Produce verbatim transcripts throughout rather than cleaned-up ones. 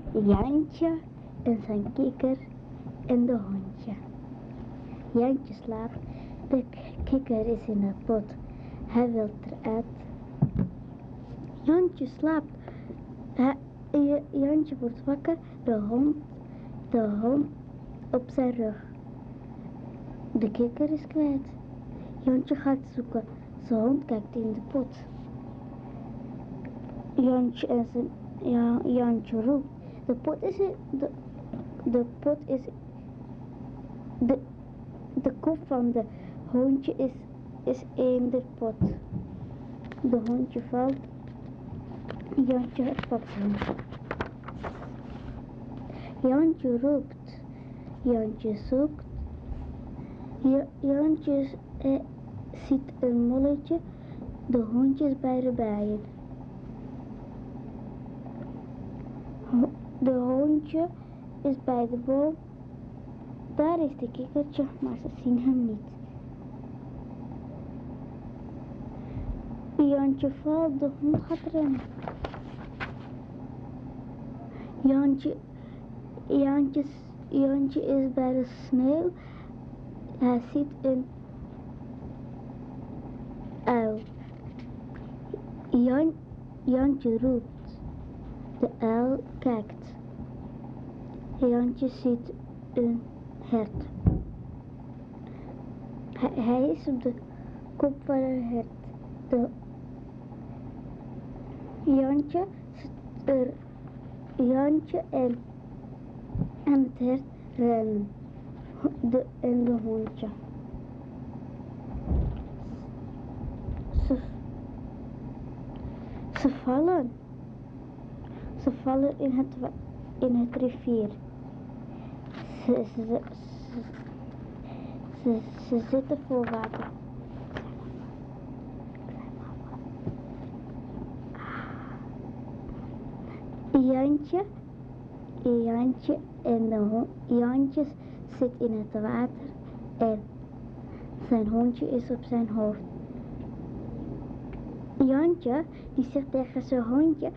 Jantje en zijn kikker en de hondje. Jantje slaapt, de kikker is in het pot. Hij wil eruit. Jantje slaapt. Hij, Jantje wordt wakker, de hond, de hond op zijn rug. De kikker is kwijt. Jantje gaat zoeken. Zijn hond kijkt in de pot. Jantje en zijn, ja, Jantje roept. De pot is in, de, de pot is, de, de kop van de hondje is, is in de pot. De hondje valt. Jantje pakt hem. Jantje roept. Jantje zoekt. Ja, Jantje eh, ziet een molletje. De hondjes bij de bijen. De hondje is bij de boom. Daar is de kikkertje, maar ze zien hem niet. Jantje valt, de hond gaat rennen. Jantje, Jantje, Jantje is bij de sneeuw. Hij ziet een uil. Jan, Jantje roept. De uil kijkt. Jantje ziet een hert. Hij, hij is op de kop van een hert. De Jantje zit er. Jantje en, en het hert rennen. De, en de hondje. Ze, ze vallen. Ze vallen in het, in het rivier. Ze, ze, ze, ze, ze zitten vol water. Jantje, Jantje en de hond, Jantje zit in het water en zijn hondje is op zijn hoofd. Jantje die zegt tegen zijn hondje,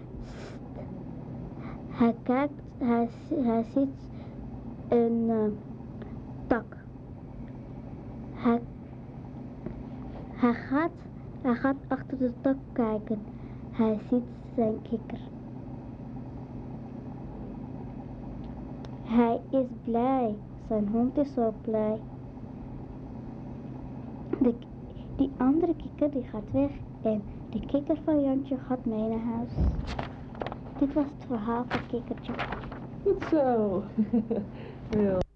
hij kijkt, hij, hij ziet een uh, tak. Hij, hij, gaat, hij gaat achter de tak kijken. Hij ziet zijn kikker. Hij is blij. Zijn hond is ook blij. De, die andere kikker die gaat weg en de kikker van Jantje gaat mee naar huis. Dit was het verhaal van Kikkertje. Goed zo. Ja.